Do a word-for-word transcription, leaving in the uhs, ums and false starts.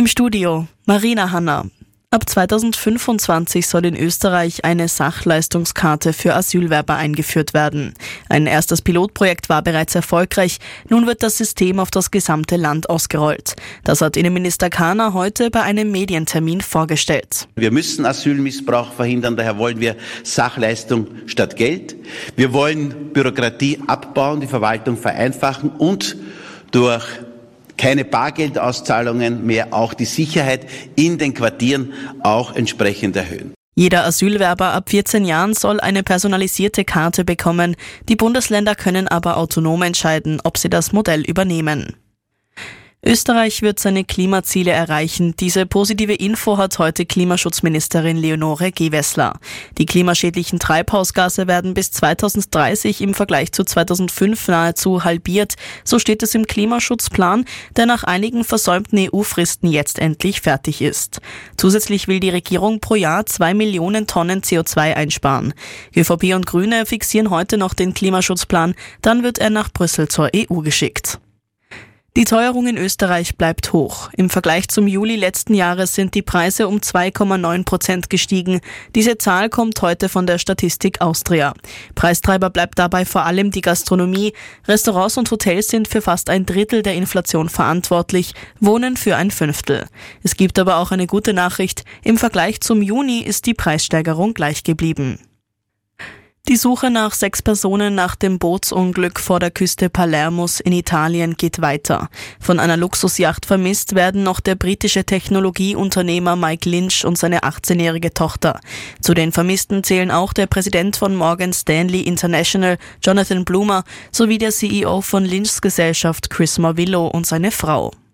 Im Studio Marina Hanna. Ab zweitausendfünfundzwanzig soll in Österreich eine Sachleistungskarte für Asylwerber eingeführt werden. Ein erstes Pilotprojekt war bereits erfolgreich. Nun wird das System auf das gesamte Land ausgerollt. Das hat Innenminister Kahner heute bei einem Medientermin vorgestellt. Wir müssen Asylmissbrauch verhindern, daher wollen wir Sachleistung statt Geld. Wir wollen Bürokratie abbauen, die Verwaltung vereinfachen und durch keine Bargeldauszahlungen mehr, auch die Sicherheit in den Quartieren auch entsprechend erhöhen. Jeder Asylwerber ab vierzehn Jahren soll eine personalisierte Karte bekommen. Die Bundesländer können aber autonom entscheiden, ob sie das Modell übernehmen. Österreich wird seine Klimaziele erreichen. Diese positive Info hat heute Klimaschutzministerin Leonore Gewessler. Die klimaschädlichen Treibhausgase werden bis zweitausenddreißig im Vergleich zu zweitausendfünf nahezu halbiert. So steht es im Klimaschutzplan, der nach einigen versäumten E U-Fristen jetzt endlich fertig ist. Zusätzlich will die Regierung pro Jahr zwei Millionen Tonnen C O zwei einsparen. ÖVP und Grüne fixieren heute noch den Klimaschutzplan, dann wird er nach Brüssel zur E U geschickt. Die Teuerung in Österreich bleibt hoch. Im Vergleich zum Juli letzten Jahres sind die Preise um zwei Komma neun Prozent gestiegen. Diese Zahl kommt heute von der Statistik Austria. Preistreiber bleibt dabei vor allem die Gastronomie. Restaurants und Hotels sind für fast ein Drittel der Inflation verantwortlich, Wohnen für ein Fünftel. Es gibt aber auch eine gute Nachricht. Im Vergleich zum Juni ist die Preissteigerung gleich geblieben. Die Suche nach sechs Personen nach dem Bootsunglück vor der Küste Palermos in Italien geht weiter. Von einer Luxusjacht vermisst werden noch der britische Technologieunternehmer Mike Lynch und seine achtzehnjährige Tochter. Zu den Vermissten zählen auch der Präsident von Morgan Stanley International, Jonathan Bloomer, sowie der C E O von Lynchs Gesellschaft Chris Morvillo und seine Frau.